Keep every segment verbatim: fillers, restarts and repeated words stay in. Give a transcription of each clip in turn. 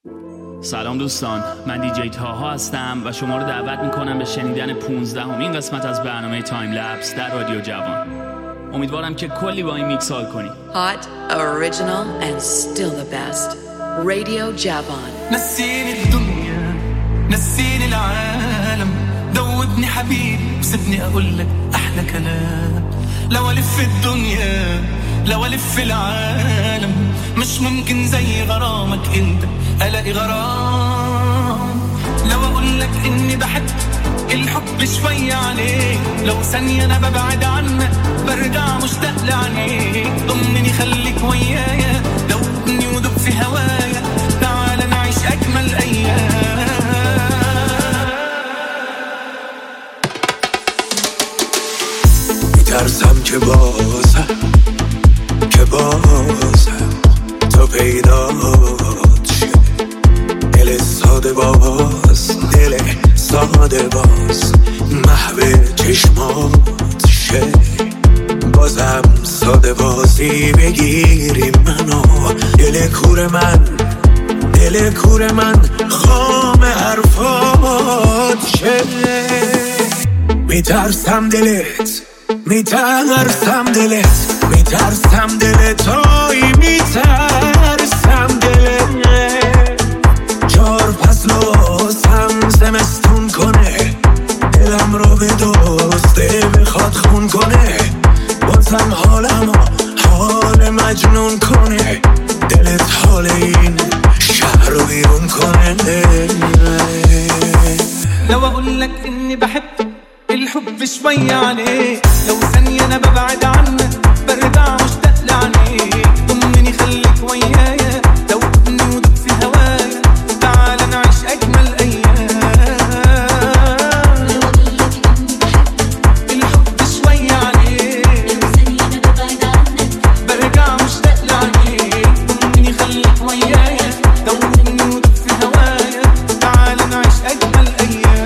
سلام دوستان، من دیجی تاها هستم و شما رو دعوت میکنم به شنیدن پونزدهمین قسمت از برنامه تایم لپس در رادیو جوان. امیدوارم که کلی با این میکس حال کنی. Hot, original and still the best. رادیو جوان. نسيني الدنيا نسيني العالم دوبني حبيبي وسيبني اقول لك احلى كلام. لو الف الدنيا لو الف العالم مش ممكن زي غرامك انت الاقي غرام. لو اقول لك اني بحب الحب شوية عليك لو ثانية انا ببعد عنك برجع مشتاق لعينيك. ضمني خليك ويايا دوبني ودوب في هوايا تعال نعيش اجمل ايام. میترسم که بازم که بازم تو پیدات شه. دل ساده باز دل ساده باز محو چشمات شه. بازم ساده بازی بگیری منو دل کور من دل کور من خام حرفات شه. میترسم دلت میترسم دلت میترسم دلت توی میترسم دلت چار فصلوسم زمستون کنه دلم رو به دوسته بخواد خون کنه. بازم حالم حال مجنون کنه دلت حال این شهر رو بیرون کنه. لو اقول لك اني بحب الحب شوية عليك لو ثانية انا ببعد عنك برجع مشتاق لعينيك. ضمني خليك ويايا دوبني ودوب في هوايا تعال نعيش اجمل ايام. لو اقول لك اني بحب الحب شوية عليك لو ثانية انا ببعد عنك برجع مشتاق لعينيك. ضمني خليك ويايا دوبني ودوب في هوايا تعال نعيش اجمل ايام.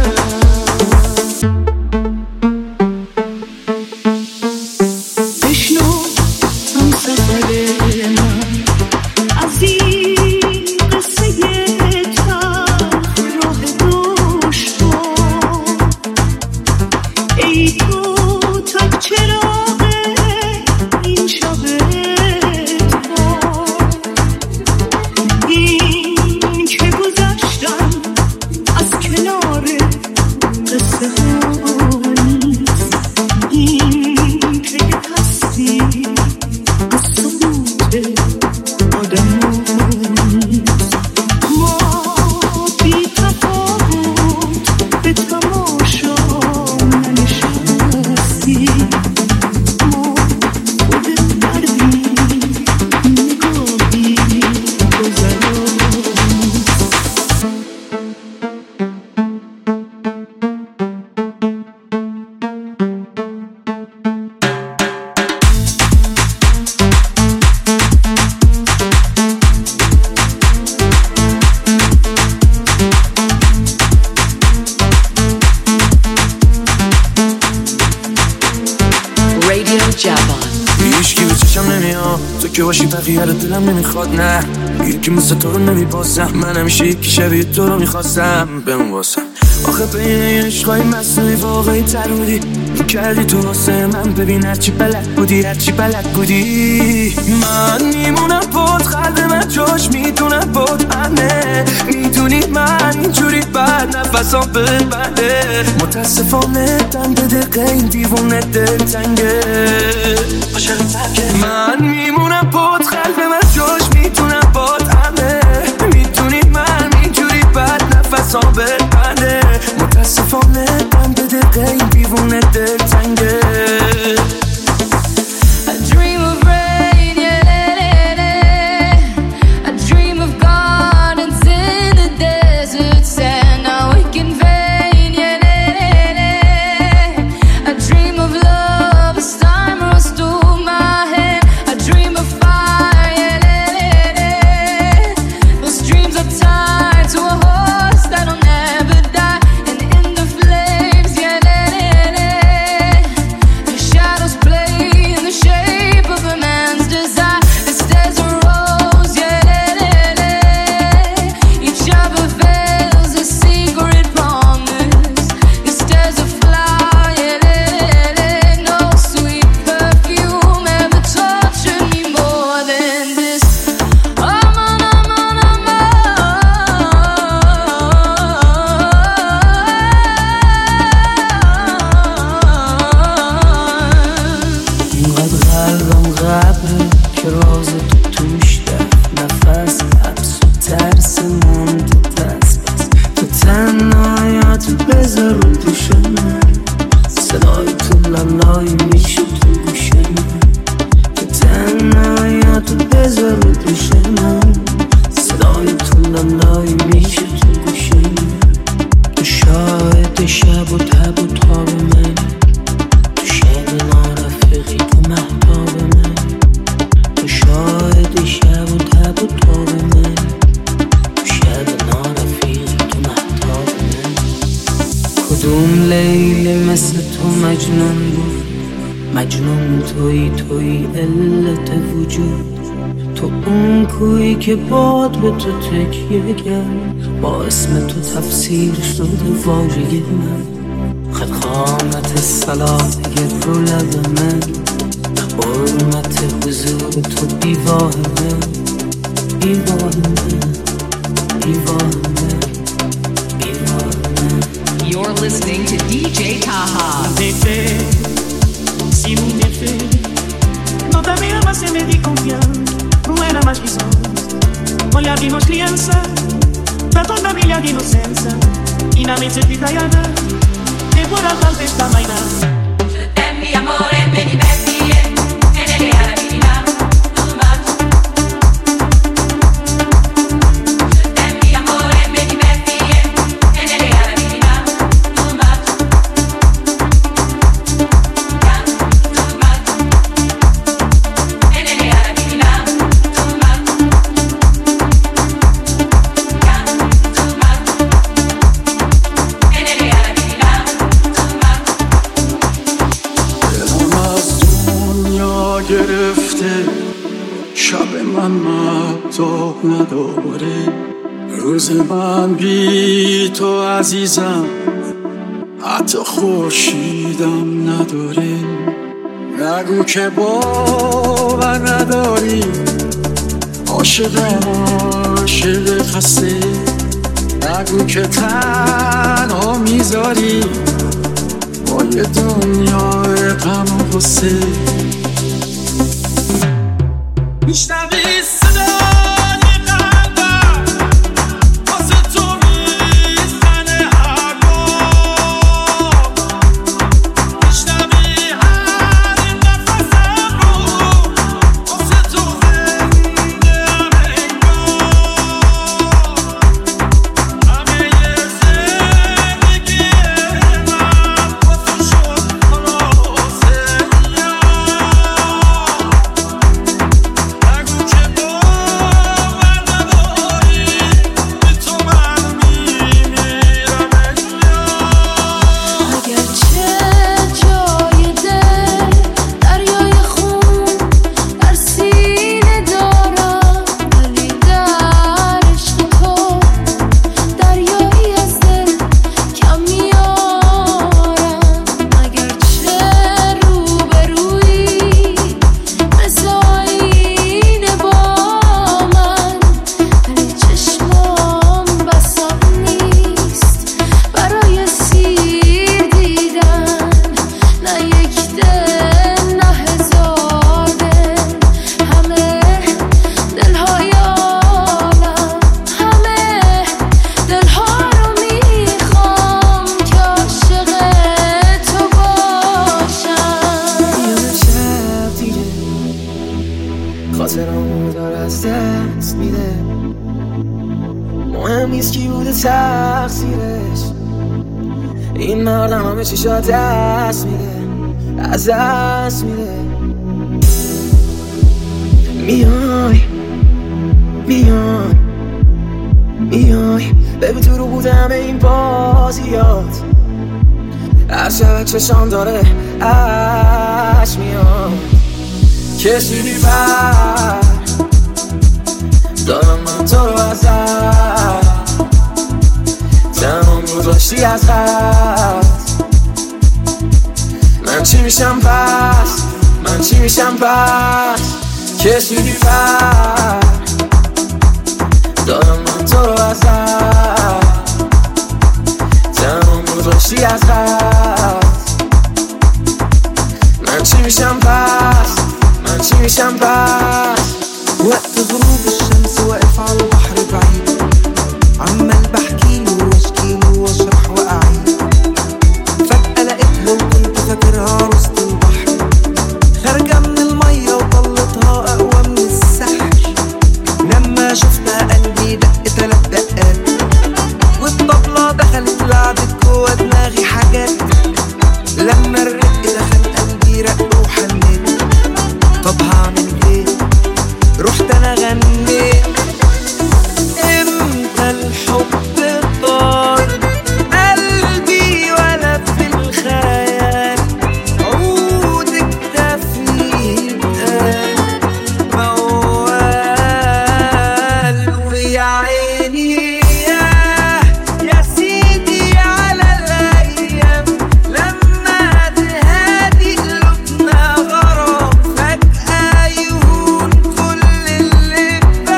که باشی بقیه رو دلم نمیخواد نه یکی مثل تو رو نمیبازم من همیشه یکی شبیه تو رو میخواستم بهم واسم. آخه بین عشقای مصنوعی واقعی تر بودی کردی تو واسه من. ببین هرچی بلد بودی هرچی بلد بودی من میمونم بود قلب من جاش میدونم بود همه میدونی من اینجوری بعد نفسام ببنده. متاسفانه دم به دقیقه این دیوونه دل تنگه من میمونم بود قلب من جاش میدونم بود همه میدونی من اینجوری بعد نفسام ببنده. متاسفانه دم به دقیقه این دیوونه دل تنگه. Fire, لیلی مثل تو مجنون بود، مجنون توی توی علت وجود. تو اون کویی که باد به تو تکیه کرد، با اسم تو تفسیر شده واژه من. خد خامت صلاحیت رو لب من، حرمت حضور تو دیواه من، دیواه من، دیواه من، دیواه من. You're listening to D J Taha. Défé, si vous défé, não também ama ser meio de confiança, não era mais que só. Olhar de nós criança, pra toda a milha de inocência, e na mente de Diana, devora talvez também não. É mi amore, me diverti, e nelle arabina, non bacio. È mi amore, me diverti, e nelle arabina, non bacio. Non bacio. E nelle arabina, non bacio. Non bacio. E nelle arabina, non bacio. دلم از دنیا گرفته، شب من مهتاب نداره، روز من بی تو عزیزم، حتی خورشیدم نداره. نگو که باور نداری، عاشقم عاشق خسته. نگو که تنها میذاری با یه دنیای غم و غصه. میشنوی صدای قلبم واسه تو میزنه هر بار. میشنوی هر نفسم رو واسه تو زنده ام انگار. همه یه زندگی من واسه شد خلاصه یار. نگو که باور نداری، بی تو من میمیرم انگار. اگرچه جای دل دریای خون در سینه دارم، ولی در عشق تو دریایی از دل کم میارم. اگرچه روبرویی مثل آینه با من، ولی چشمام بسام نیست برای سیر دیدن. نه یک دل نه هزار دل، همه دلهای عالم، همه دلها رو میخوام که عاشق تو باشم. یاد شب دیگه خاطرامو داره از دست میده. مهم نیست کی بوده تقصیرش، این مردم همه چیشا دست میده، از دست میده. میای میای میای ببین تو رو بوده همه این بازیات. هر شب چشام داره عشق میاد. کسی بیبر دارم من تو رو ازت، تمام گذاشتی از خط. من چی میشم پس، من چی میشم پس. کسی بیبر دارم من تو رو ازت، تمام گذاشتی از خط. من چی میشم پس، من چی میشم پس. وقت غروب الشمس واقف على البحر بعيد، عمال بحكيله واشكيله واشرح واعيد. فجأة لقيتها وكنت فاكرها وسط البحر، خارجة من المية وطلتها اقوى من السحر. لما شفتها قلبي دق تلات دقات، والطبلة دخلت لعبت جوا دماغي حاجات. لما الرق دخل قلبي رق وحنيت، طب هعمل ايه؟ رحت انا غنيت عيني يا سيدي على الأيام لما تهادي قلوبنا غرام فجأة يهون كل اللي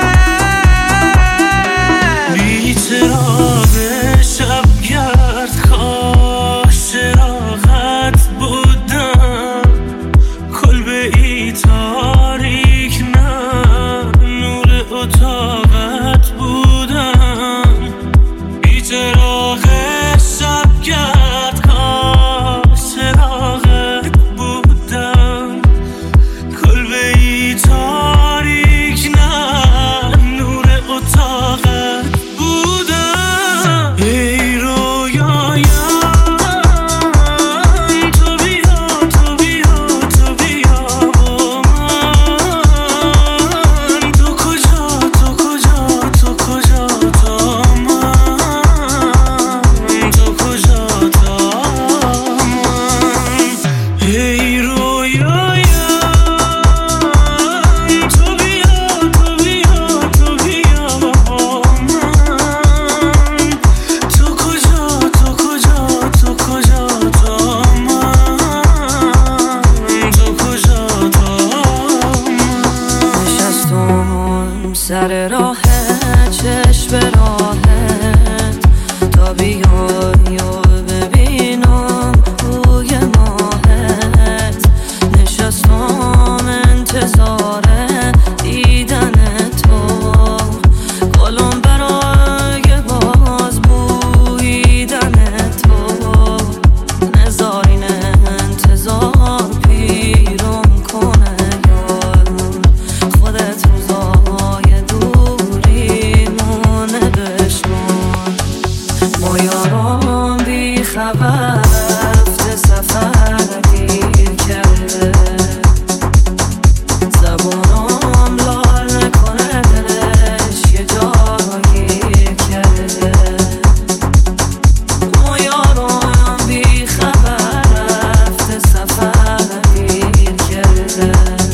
بان بی چراغ شبگرد کاش چراغت بودم کلبه ای تاریک نه نور اتاقت بودم بی چراغ شبگرد کاش چراغت بودم کلبه ای تاریک نه نور اتاقت بودم ای رویایم تو بیا تو بیا تو بیا با من تو کجا تو کجا تو کجا تا من تو کجا تا من ای رویایم تو بیا تو بیا تو بیا با من تو کجا تو کجا تو کجا تا من تو کجا تا من نشستم سر راه چشم به راهت تا بیای و ببینم روی ماهت نشستم انتظار دیدن تو گلم برای باز بویدن تو نزارین انتظار پیرم کنه یار خودت روزای دوری مونه بشمار ما یاران بی خبر رفته سفر دیر کرده زبانم لال نکنه دلش یه جا گیر کرده ما یاران بی خبر رفته سفر دیر کرده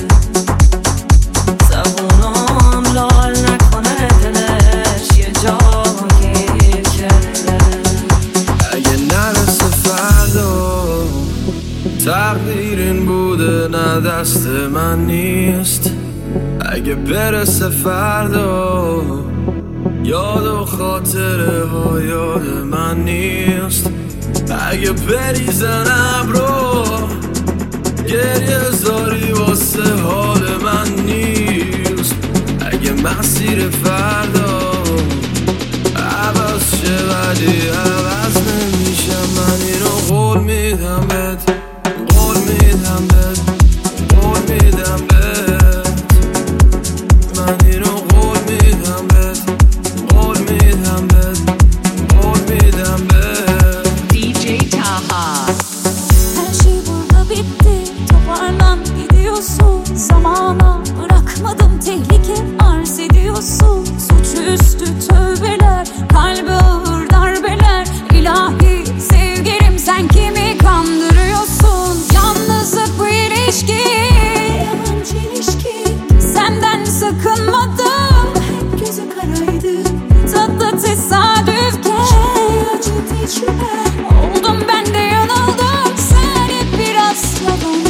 زبانم لال نکنه دلش یه جا گیر کرده اگه نرسه فردا تقدیر این بوده نه دست من نیست اگه برسه فردا یاد و خاطره ها یاد من نیست اگه بریزن ابرو گریه زاری واسه حال من نیست اگه مسیر فردا عوض شه ولی عوض نمیشم من اینو قول میدم بهت قول میدم بهت قول میدم بهت من اینو قول میدم بهت قول میدم بهت قول میدم بهت D J Taha. Her şey burada bitti. Toparlan gidiyorsun. Zamana bırakmadım tehlike arz ediyorsun. Suçüstü tövbeler, kalbe ağır darbeler. İlahi sevgilim sen kimi kandırıyorsun? Yalnızlık bu ilişki, yabancı ilişki. Senden sakınmadım, hep gözü karaydı. Tatlı tesadüfken acı tecrübe. Oldum ben de yanıldım, sen hep biraz yalan.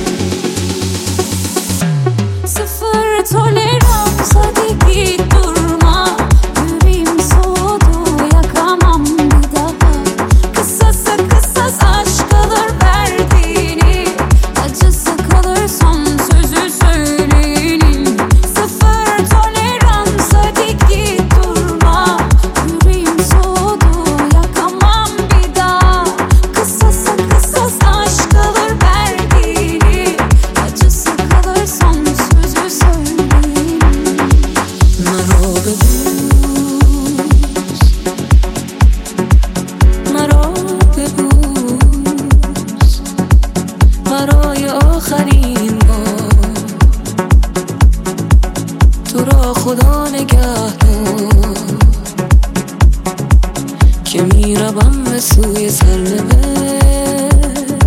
Sıfır tolerans hadi git durma. Yüreğim soğudu yakamam bir daha. Kısasa kısas aşk kalır verdiğini. Acısı kalır son sözü söyleyenin. Sıfır tolerans hadi git durma. Yüreğim soğudu yakamam bir daha. Kısasa kısas aşk kalır verdiğini. Acısı kalır son sözü söyleyenin. مرا ببوس مرا ببوس برای آخرین بار تو را خدا نگه دار که میروم به سوی سرنوشت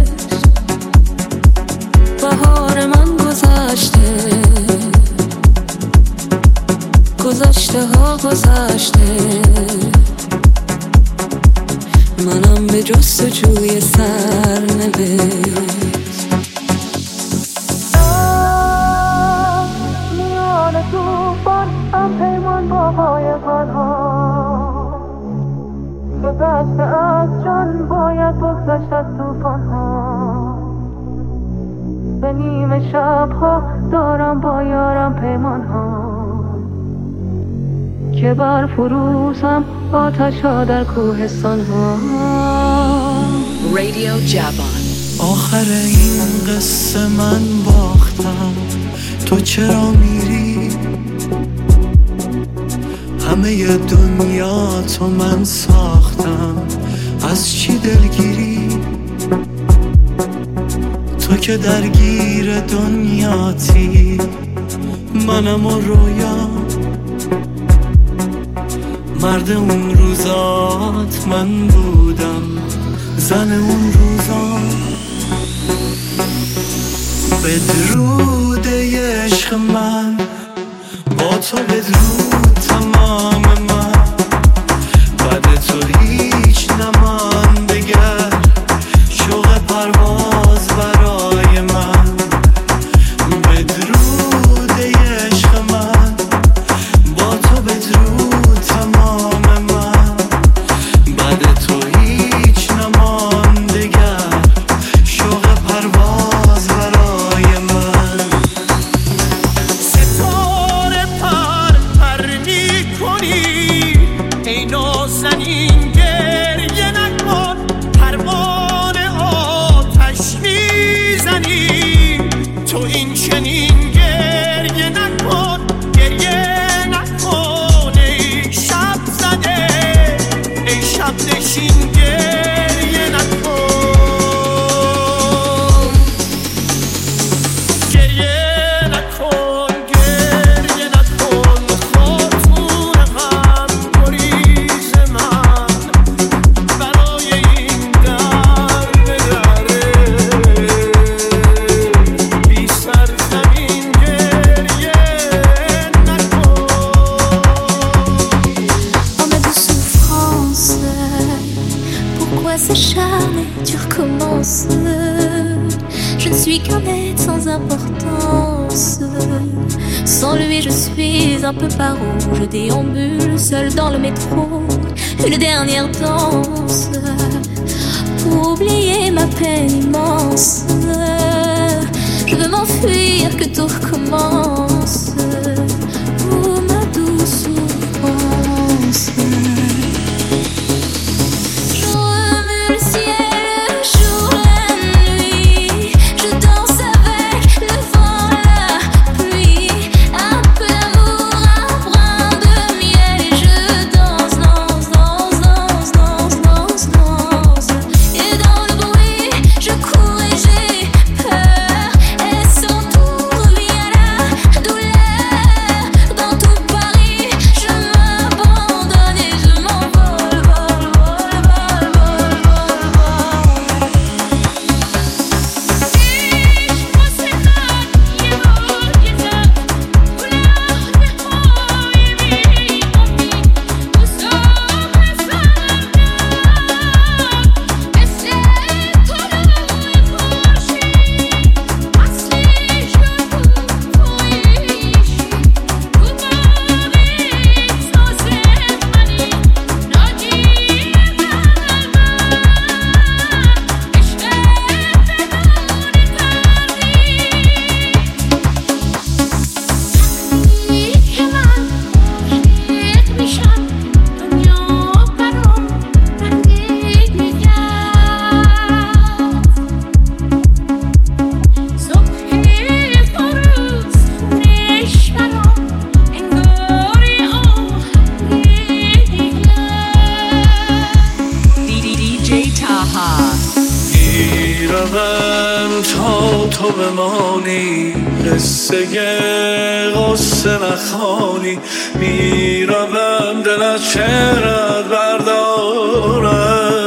بهار من گذشته گذشته گذشته ها گذشته، منم به جستجوی سرنوشت. میان توفان هم پیمان با قایقان ها، گذشته از جان باید بگذشت از توفان ها. به نیمه شب ها دارم با یارم پیمان ها، که بر فروزم آتش ها در کوهستان ها. رادیو جوان. آخر این قصه من باختم، تو چرا میری؟ همه دنیا تو من ساختم، از چی دلگیری؟ تو که درگیر دنیاتی، منم و رویا، مرد اون روزات من بودم، زن اون روزات. بدرود عشق من، با تو بدرود تمام من، بعد تو هیچ نمان دگر، شوق پرواز برای من. بدرود عشق من، با تو بدرود تمام من، بعد تو هیچ نمان دگر، شوق پرواز برای من. ستاره پر پر می کنی، ای نازنین گریه نکن، پروانه آتش میزنی. تو این چنین گریه نکن، گریه نکن ای شب زده، ای شب نشین گریه نکن، گریه نکن، گریه نکن. خاتون غم گریز من، برای این درد دره، بی سر زمین گریه نکن. Homme de souffrance, pourquoi s'acharner, tu recommences? Je ne suis qu'un être sans importance. Sans lui je suis un peu paro, je déambule seul dans le métro, une dernière danse pour oublier ma peine immense. Je veux m'enfuir, que tout recommence. Oh ma douce souffrance. Je remue le ciel, le jour, la nuit. Je danse avec le vent, la pluie. Un peu d'amour, un brin de miel. Et je danse, danse, danse, danse, danse, danse, danse. Et dans le bruit, je cours et j'ai peur. Et son tour revient la douleur. Dans tout Paris, je m'abandonne et je m'envole, vol, vol, vol, vol, vol, vol. Ich muss in Gott, ihr wollt gesagt, Ulah, der Hoi, wie Omi, du sollst sagen, es ist toll, wie Forschi, asli, schluck, fuishi, du Babis, so sehr mani, Nagi, میروم تا تو بمانی، قصه غصه نخوانی. میروم دل از چهرت بردارم،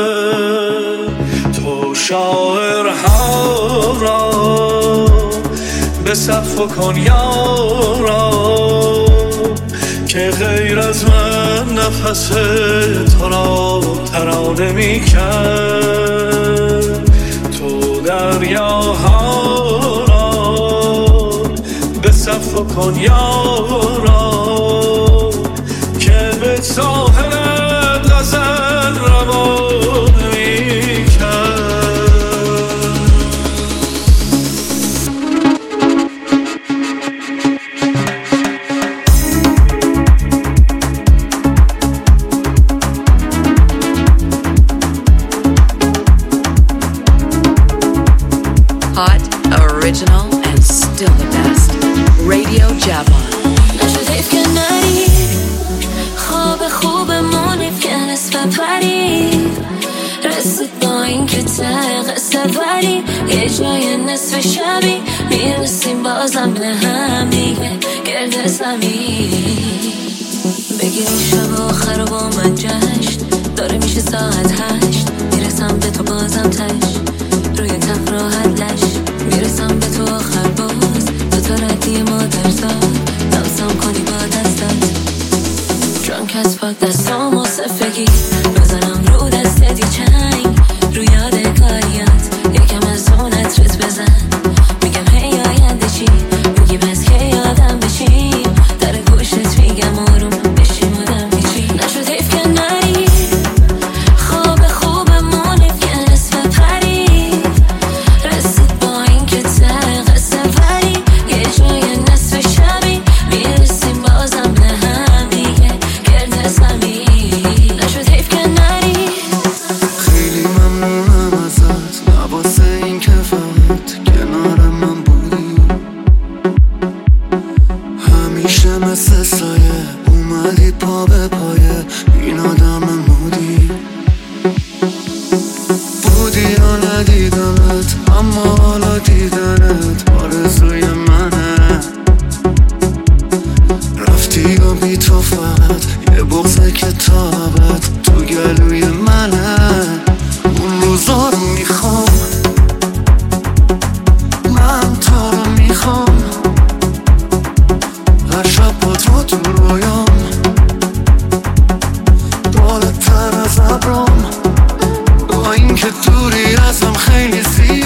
تو شاعرها را به صف کن یارا، که که غیر از من نفس تو را ترانه می کرد. تو دریاها را به صفا کن یارا که به ساحل غزل روان می کرد. Hot, original, and still the best. Radio Javon. نشد که نری خواب خوب مونید که نصف پرید رسید با این که ته قصه ولی یه جای نصف شبی میرسیم بازم به هم دیگه گرد زمین. بگیریم شب آخر با من جشن داره میشه ساعت هشت میرسم به تو بازم تش روی تخت راحت دش میرسم به تو آخر باز تو تا ردی مادر زاد نمسام کنی با دستت درانک از پاک دستام و صفگی بزنم رو دستت یه چنگ رو یادگاریات یکم از اون عطرت بزن میگم هی آینده چی میگی پس که یادم بشی در گوشت میگم آروم بشیم آدم بیچی نشد حیف که نری خواب خوب مونید که نصف پرید رسید با این که ته قصه ولی یه جای نصف شبی میرسیم بازم به هم دیگه گرد زمین نشد حیف که نری. خیلی ممنونم ازت نباسه این که فقط کنار من بودی همیشه مثل سایه اومدی پا به پایه این آدم مودی بودی یا ندیدمت اما حالا دیدنت آرزوی منه رفتی و بی تو فقط یه بغضه که تا ابد تو گلوی منه اون روزا رو میخوام من تو رو میخوام هر شب با تو تو رویام بالاتر از ابرام با این که دوری ازم خیلی زیاد